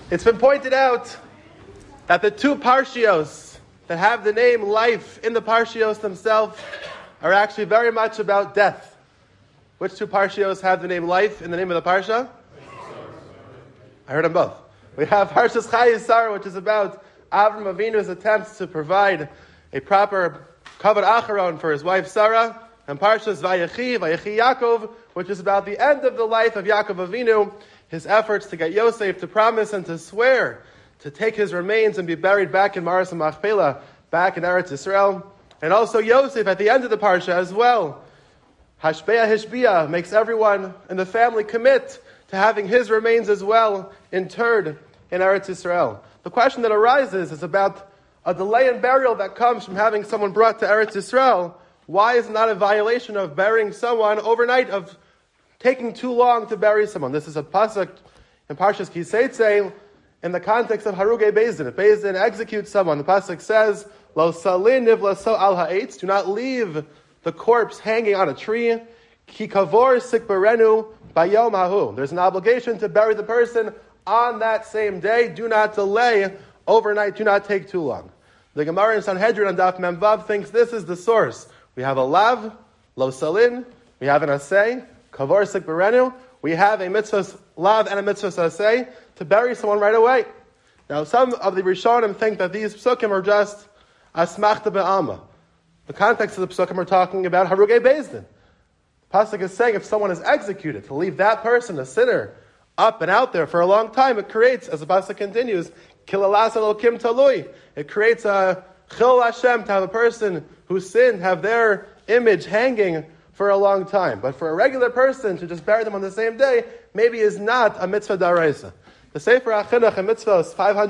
It's been pointed out that the two parshios that have the name life in the parshios themselves are actually very much about death. Which two parshios have the name life in the name of the parsha? I heard them both. We have Parshas Chayei Sarah, which is about Avram Avinu's attempts to provide a proper kavod acharon for his wife Sarah, and Parshas Vayechi Yaakov, which is about the end of the life of Yaakov Avinu, his efforts to get Yosef to promise and to swear to take his remains and be buried back in Maras Machpelah, back in Eretz Yisrael, and also Yosef at the end of the parsha as well. Hashbeah Hishbiah makes everyone in the family commit to having his remains as well interred in Eretz Yisrael. The question that arises is about a delay in burial that comes from having someone brought to Eretz Yisrael. Why is it not a violation of burying someone overnight, of taking too long to bury someone? This is a pasuk in Parshas Kiseitze in the context of Harugei Beis Din. If Beis Din executes someone, the pasuk says, Lo salin nivlaso al ha'etz, do not leave the corpse hanging on a tree. Ki kavor sikbarenu bayom hahu. There's an obligation to bury the person on that same day. Do not delay overnight. Do not take too long. The Gemara in Sanhedrin on Daf Memvav thinks this is the source. We have a lav, lo salin. We have an asay, kavor sikbarenu. We have a mitzvah lav and a mitzvah asay to bury someone right away. Now, some of the Rishonim think that these psukim are just asmachta be'alma. The context of the psukim are talking about Harugei Beis Din. The pasuk is saying if someone is executed, to leave that person, a sinner, up and out there for a long time, it creates, as the pasuk continues, kilalas elokim talui. It creates a chil Hashem, to have a person who sinned have their image hanging for a long time. But for a regular person to just bury them on the same day, maybe is not a mitzvah daraisa. The Sefer HaChinuch and Mitzvahs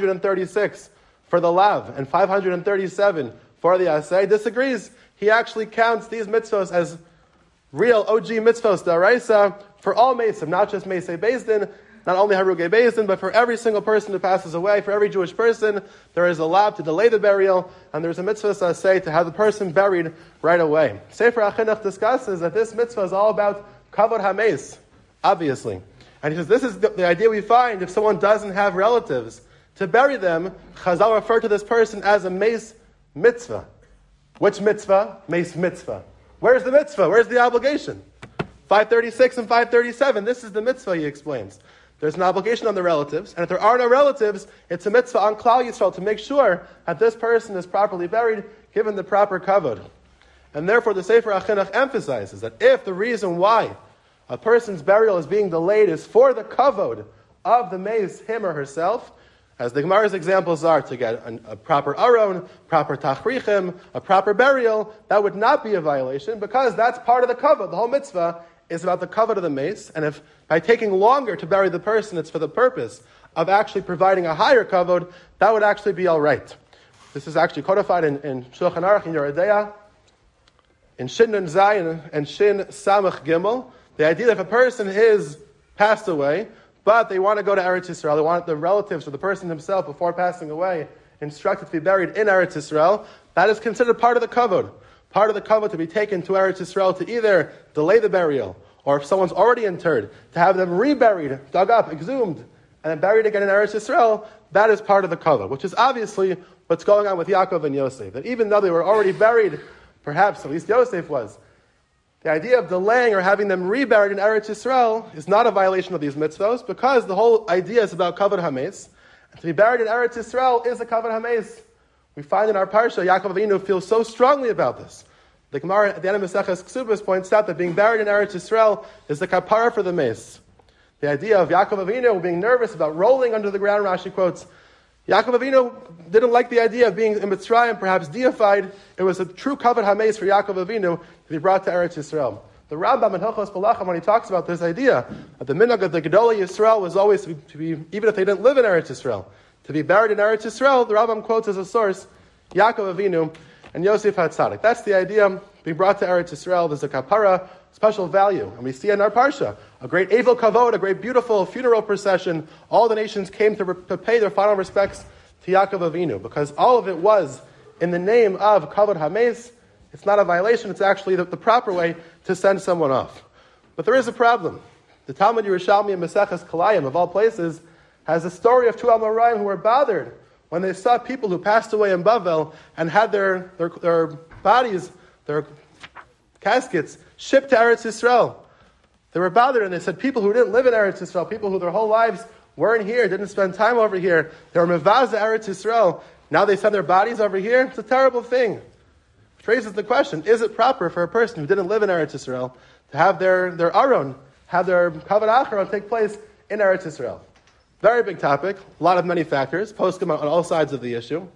536 for the lav and 537 for the asay disagrees. He actually counts these mitzvahs as real OG mitzvahs daraisa for all mesim, not just Meisei Beis Din, not only Harugei Beis Din, but for every single person who passes away, for every Jewish person, there is a lav to delay the burial, and there is a mitzvah asay to have the person buried right away. Sefer HaChinuch discusses that this mitzvah is all about kavod hameis, obviously. And he says this is the idea we find if someone doesn't have relatives to bury them. Chazal refer to this person as a meis mitzvah. Which mitzvah? Meis mitzvah. Where's the mitzvah? Where's the obligation? 536 and 537. This is the mitzvah, he explains. There's an obligation on the relatives, and if there are no relatives, it's a mitzvah on Klal Yisrael to make sure that this person is properly buried, given the proper kavod. And therefore, the Sefer HaChinuch emphasizes that if the reason why a person's burial is being delayed is for the kavod of the meis, him or herself, as the Gemara's examples are, to get a proper aron, proper tachrichim, a proper burial, that would not be a violation, because that's part of the kavod. The whole mitzvah is about the kavod of the meis, and if by taking longer to bury the person, it's for the purpose of actually providing a higher kavod, that would actually be all right. This is actually codified in Shulchan Aruch, in Yoreh Deah, in Shin Nun Zayin and Shin Samach Gimel. The idea that if a person is passed away, but they want to go to Eretz Yisrael, they want the relatives or the person himself before passing away instructed to be buried in Eretz Yisrael, that is considered part of the kavod. Part of the kavod to be taken to Eretz Yisrael to either delay the burial, or if someone's already interred, to have them reburied, dug up, exhumed, and then buried again in Eretz Yisrael, that is part of the kavod, which is obviously what's going on with Yaakov and Yosef. That even though they were already buried, perhaps at least Yosef was, the idea of delaying or having them reburied in Eretz Yisrael is not a violation of these mitzvahs, because the whole idea is about kavod hameis. And to be buried in Eretz Yisrael is a kavod hameis. We find in our parsha, Yaakov Avinu feels so strongly about this. The Gemara at the end of Maseches Ksubos points out that being buried in Eretz Yisrael is the kapara for the meis. The idea of Yaakov Avinu being nervous about rolling under the ground, Rashi quotes, Yaakov Avinu didn't like the idea of being in Mitzrayim, perhaps deified. It was a true kavod hameis for Yaakov Avinu to be brought to Eretz Yisrael. The Rambam in Hilchos Palachim, when he talks about this idea, that the minhag of the Gedolei Yisrael was always to be, even if they didn't live in Eretz Yisrael, to be buried in Eretz Yisrael, the Rambam quotes as a source Yaakov Avinu and Yosef HaTzadik. That's the idea. Being brought to Eretz Yisrael, there's a kapara, special value. And we see in our parsha, a great Evel Kavod, a great beautiful funeral procession. All the nations came to pay their final respects to Yaakov Avinu, because all of it was in the name of Kavod Hameis. It's not a violation, it's actually the proper way to send someone off. But there is a problem. The Talmud Yerushalmi in Maseches Kalayim, of all places, has a story of two Amoraim who were bothered when they saw people who passed away in Bavel and had their bodies, their caskets, shipped to Eretz Yisrael. They were bothered and they said people who didn't live in Eretz Yisrael, people who their whole lives weren't here, didn't spend time over here, they were Mevaza Eretz Yisrael, now they send their bodies over here? It's a terrible thing. Which raises the question, is it proper for a person who didn't live in Eretz Yisrael to have their Aron, have their Kavod Acharon take place in Eretz Yisrael? Very big topic, a lot of many factors, poskim on all sides of the issue.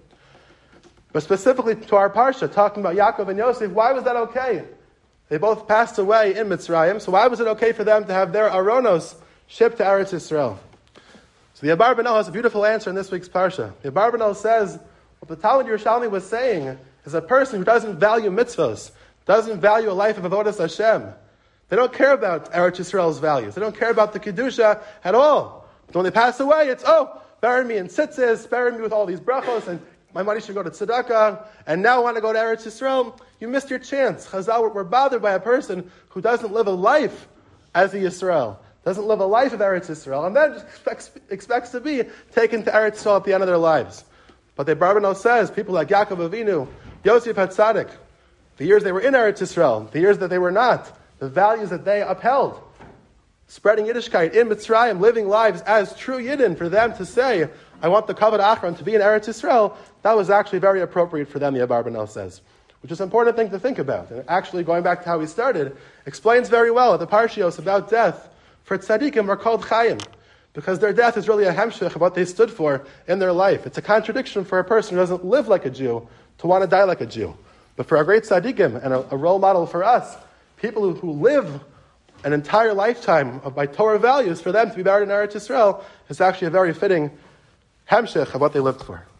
But specifically to our Parsha, talking about Yaakov and Yosef, why was that okay? They both passed away in Mitzrayim, so why was it okay for them to have their Aronos shipped to Eretz Yisrael? So the Abarbanel has a beautiful answer in this week's Parsha. The Abarbanel says, what the Talmud Yerushalmi was saying is a person who doesn't value mitzvos, doesn't value a life of avodas Hashem. They don't care about Eretz Yisrael's values. They don't care about the Kedusha at all. So when they pass away, it's, bury me in tzitzis, bury me with all these brachos, and my money should go to tzedakah, and now I want to go to Eretz Yisrael. You missed your chance. Chazal, we're bothered by a person who doesn't live a life as a Yisrael, doesn't live a life of Eretz Yisrael, and then just expects to be taken to Eretz Yisrael at the end of their lives. But the Barbanel says, people like Yaakov Avinu, Yosef HaTzadik, the years they were in Eretz Yisrael, the years that they were not, the values that they upheld, spreading Yiddishkeit in Mitzrayim, living lives as true Yidden, for them to say, I want the Kavod Acharon to be in Eretz Yisrael, that was actually very appropriate for them, the Abarbanel says. Which is an important thing to think about. And actually, going back to how we started, explains very well at the Parshios about death. For tzaddikim are called chayim, because their death is really a hemshech of what they stood for in their life. It's a contradiction for a person who doesn't live like a Jew to want to die like a Jew. But for our great tzaddikim, and a role model for us, people who live an entire lifetime by Torah values, for them to be buried in Eretz Yisrael is actually a very fitting hemshech of what they lived for.